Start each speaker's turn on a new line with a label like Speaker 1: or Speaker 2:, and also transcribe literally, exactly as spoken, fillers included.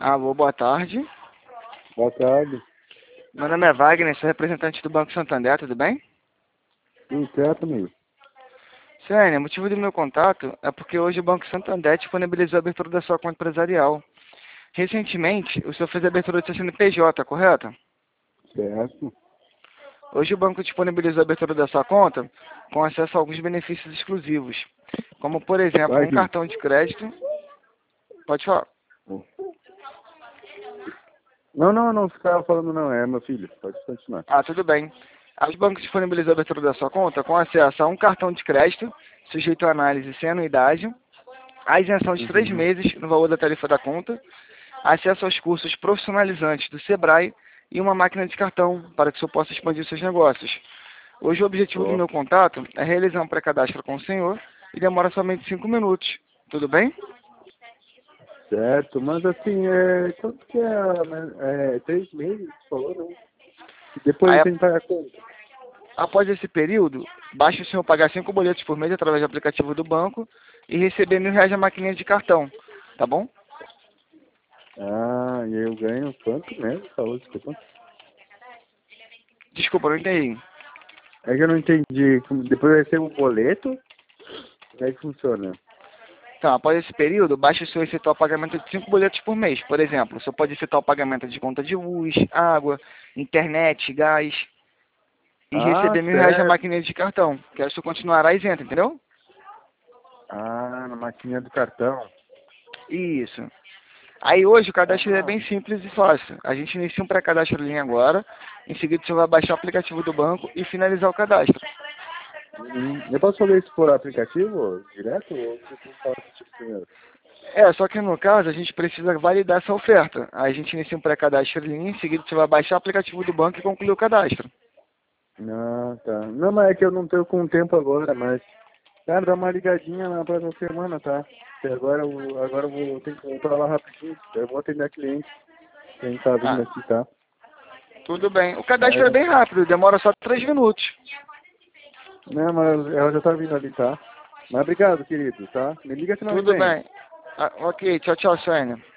Speaker 1: Alô, boa tarde.
Speaker 2: Boa tarde.
Speaker 1: Meu nome é Wagner, sou representante do Banco Santander, tudo bem?
Speaker 2: Tudo certo, amigo?
Speaker 1: Sênia, o motivo do meu contato é porque hoje o Banco Santander disponibilizou a abertura da sua conta empresarial. Recentemente, o senhor fez a abertura do seu C N P J, correto?
Speaker 2: Certo.
Speaker 1: Hoje o banco disponibilizou a abertura da sua conta com acesso a alguns benefícios exclusivos, como, por exemplo,
Speaker 2: Vai,
Speaker 1: um
Speaker 2: Gui.
Speaker 1: cartão de crédito. Pode falar.
Speaker 2: Não, não, não ficava falando não, é meu filho. Pode continuar.
Speaker 1: Ah, tudo bem. Os bancos disponibilizam a abertura da sua conta com acesso a um cartão de crédito, sujeito a análise sem anuidade, a isenção de três
Speaker 2: Uhum.
Speaker 1: meses no valor da tarifa da conta, acesso aos cursos profissionalizantes do Sebrae e uma máquina de cartão para que o senhor possa expandir seus negócios. Hoje o objetivo do
Speaker 2: Ó,
Speaker 1: meu contato é realizar um pré-cadastro com o senhor e demora somente cinco minutos. Tudo bem?
Speaker 2: certo, mas assim, é. Quanto que é, né? É três meses, você falou, não? E depois
Speaker 1: Aí,
Speaker 2: eu tenho que pagar quanto?
Speaker 1: após esse período, basta o senhor pagar cinco boletos por mês através do aplicativo do banco e receber mil reais na maquininha de cartão. Tá bom?
Speaker 2: Ah, e eu ganho quanto mesmo? Falou, desculpa.
Speaker 1: Desculpa, não entendi.
Speaker 2: É que eu não entendi. Como- Depois eu recebo um boleto? Como é que funciona?
Speaker 1: Então, após esse período, basta o senhor efetuar o pagamento de cinco boletos por mês. Por exemplo, o senhor pode efetuar o pagamento de conta de luz, água, internet, gás e
Speaker 2: Ah,
Speaker 1: receber mil reais na
Speaker 2: certo.
Speaker 1: maquininha de cartão, que aí o senhor continuará isento, entendeu?
Speaker 2: Ah, na maquininha do cartão.
Speaker 1: Isso. Aí hoje o cadastro é
Speaker 2: Ah,
Speaker 1: bem simples e fácil. A gente inicia um pré-cadastro ali agora, em seguida você vai baixar o aplicativo do banco e finalizar o cadastro.
Speaker 2: uhum. Eu posso fazer isso por aplicativo direto ou você tem que falar contigo primeiro?
Speaker 1: É, só que no caso a gente precisa validar essa oferta. Aí a gente inicia um pré-cadastro ali, em seguida você vai baixar o aplicativo do banco e concluir o cadastro.
Speaker 2: Ah, tá. Não, mas é que eu não tenho com tempo agora, mas. Cara, dá uma ligadinha na próxima semana, tá? Porque agora eu, agora eu vou ter que voltar lá rapidinho. Eu vou atender a cliente. Quem tá vindo
Speaker 1: Ah,
Speaker 2: aqui, tá?
Speaker 1: tudo bem. O cadastro é
Speaker 2: Mas.
Speaker 1: bem rápido, demora só três minutos.
Speaker 2: Não, mas ela já tá vindo ali, tá? Mas obrigado, querido, tá? Me liga semana que
Speaker 1: Tudo
Speaker 2: vem.
Speaker 1: bem. Ah, ok, tchau, tchau, Sônia.